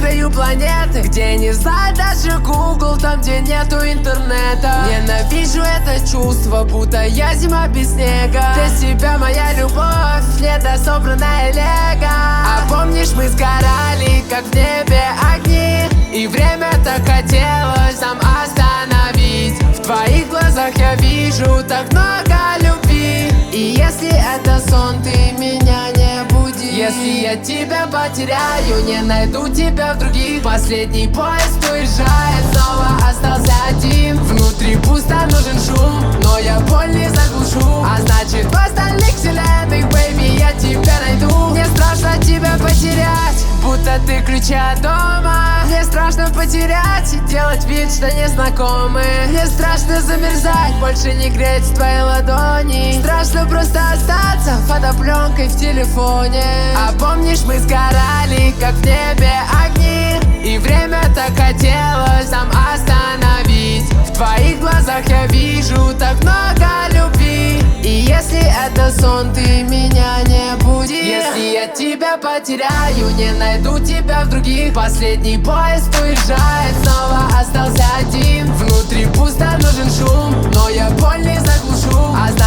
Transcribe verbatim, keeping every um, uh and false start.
краю планеты, где не знает даже Google, там где нету интернета. Ненавижу это чувство, будто я зима без снега. Для себя моя любовь, недособранная лего. А помнишь, мы сгорали, как в небе огни, и время так хотелось нам остановить. В твоих глазах я вижу так много любви, и если это сон, ты меня не буди. Если я тебя потеряю, не найду тебя в других. Последний поезд уезжает, снова остался один. Внутри пусто, нужен шум, но я боль не заглушу. А значит, в остальных вселенных, бэйби, я тебя найду. Мне страшно тебя потерять, будто ты ключи от дома. Мне страшно потерять и делать вид, что незнакомы. Мне страшно замерзать, больше не греть в твоей ладони. Страшно просто остаться фотопленкой в телефоне. А помнишь, мы сгорали, как в небе огни, и время так хотелось нам остановить. В твоих глазах я вижу так много любви, и если это сон, ты меня не буди. Если я тебя потеряю, не найду тебя в других. Последний поезд уезжает, снова остался один. Внутри пусто, нужен шум, но я боль не заглушу. А